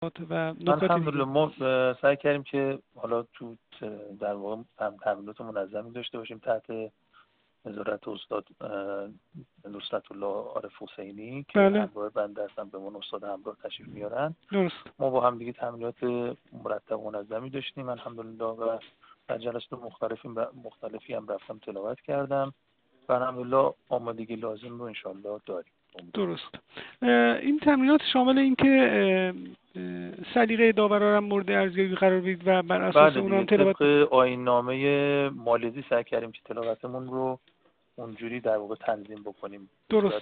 و نکات الحمدلله دیگه. ما سعی کردیم که حالا تو در واقع تمرینات منظمی داشته باشیم تحت نظارت استاد نصرت الله عارف حسینی که بله. همراه بنده هستن، به من استاد همراه تشریف میارن. درست. ما با هم دیگه تمرینات مرتب و منظمی داشتیم الحمدلله و در جلسات مختلفی هم رفتم تلاوت کردم و الحمدلله آمادگی لازم رو انشالله داریم. درست. این تمرینات شامل این که سلیقه داورا هم مورد ارزیابی قرار بدید و بر اساس اون هم تلاوت. طبق آیین‌نامه مالزی سعی کردیم که تلاوتمون رو اونجوری در واقع تنظیم بکنیم. درست.